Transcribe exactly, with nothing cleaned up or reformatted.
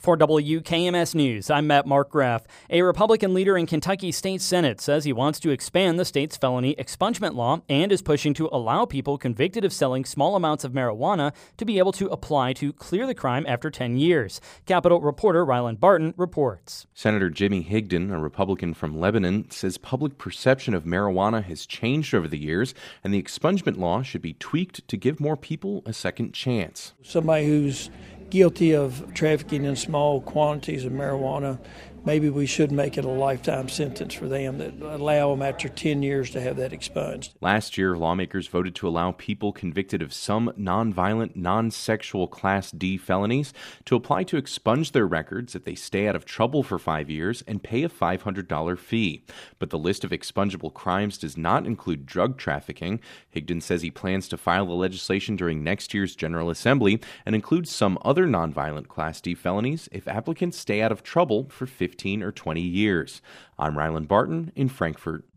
For W K M S News, I'm Matt Markgraf. A Republican leader in Kentucky State Senate says he wants to expand the state's felony expungement law and is pushing to allow people convicted of selling small amounts of marijuana to be able to apply to clear the crime after ten years. Capitol reporter Ryland Barton reports. Senator Jimmy Higdon, a Republican from Lebanon, says public perception of marijuana has changed over the years, and the expungement law should be tweaked to give more people a second chance. Somebody who's guilty of trafficking in small quantities of marijuana, maybe we should make it a lifetime sentence for them that allow them after ten years to have that expunged. Last year, lawmakers voted to allow people convicted of some nonviolent, non-sexual Class D felonies to apply to expunge their records if they stay out of trouble for five years and pay a five hundred dollars fee. But the list of expungible crimes does not include drug trafficking. Higdon says he plans to file the legislation during next year's General Assembly and include some other nonviolent Class D felonies if applicants stay out of trouble for fifteen or twenty years. I'm Ryland Barton in Frankfort.